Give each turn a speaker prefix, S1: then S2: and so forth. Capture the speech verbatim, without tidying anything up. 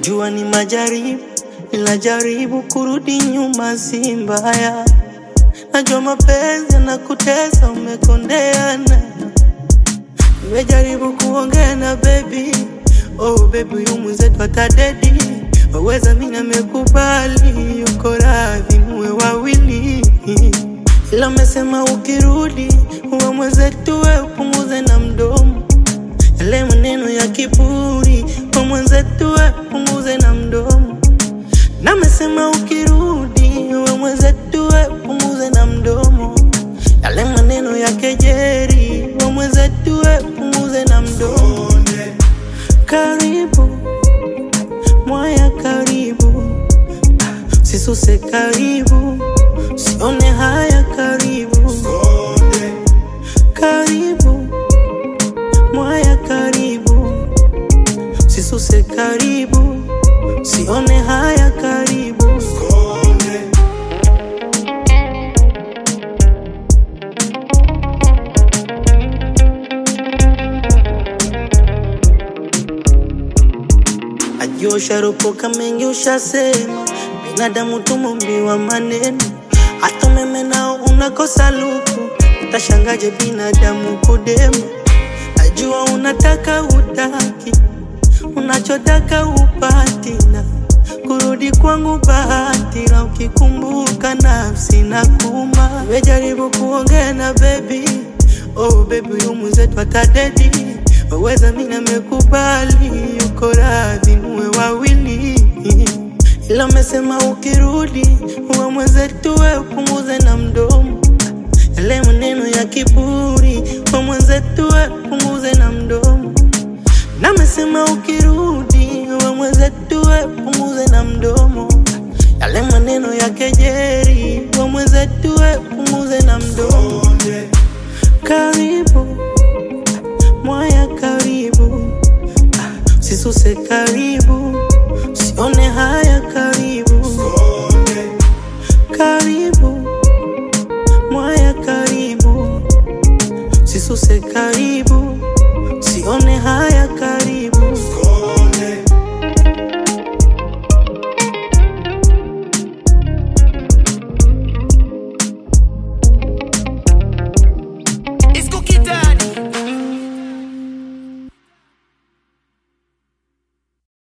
S1: Najua ni majaribu, ninajaribu kurudi nyuma si mbaya. Najua mapenzi yanakutesa umekondeana. Nimejaribu kuongea na baby, oh baby huyu mwenzetu atadedi. Waweza mimi nimekubali, yuko radhi muwe wawili. Ila umesema ukirudi uwe mwenzetu we upunguze na mdomo. Yale maneno ya kiburi uwe mwenzetu we upunguze na mdomo. Na umesema ukirudi uwe mwenzetu we upunguze na mdomo. Yale maneno ya kejeri uwe mwenzetu we upunguze na mdomo. Karibu mwaya karibu, sisuse karibu, sione haya karibu. Karibu mwaya karibu, sisuse karibu, sione haya karibu. Najua usharopoka mengi ushasema, binadamu tumumbiwa maneno. Hata meme nao unakosa luku, utashangaje binadamu kudema. Najua unataka utaki, unachotaka upati, na kurudi kwangu bahati, na ukikumbuka nafsi na kuma. Nimejaribu kuongea na baby, oh baby huyu mwenzetu atadedi. Waweza mimi nimekubali, yuko radhi muwe wawili. Ila umesema ukirudi uwe mwenzetu we upunguze na mdomo. Yale maneno ya kiburi uwe mwenzetu we upunguze na mdomo. Na umesema ukirudi uwe mwenzetu we upunguze na mdomo.